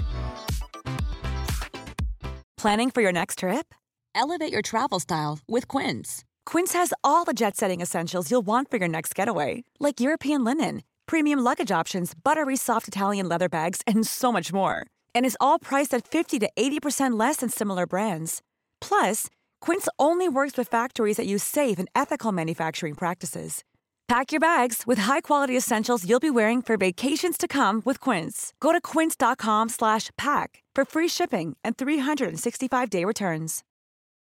Planning for your next trip? Elevate your travel style with Quince. Quince has all the jet-setting essentials you'll want for your next getaway, like European linen, premium luggage options, buttery soft Italian leather bags, and so much more. And is all priced at fifty to eighty percent less than similar brands. Plus, Quince only works with factories that use safe and ethical manufacturing practices. Pack your bags with high-quality essentials you'll be wearing for vacations to come with Quince. Go to quince dot com slash pack for free shipping and three sixty-five day returns.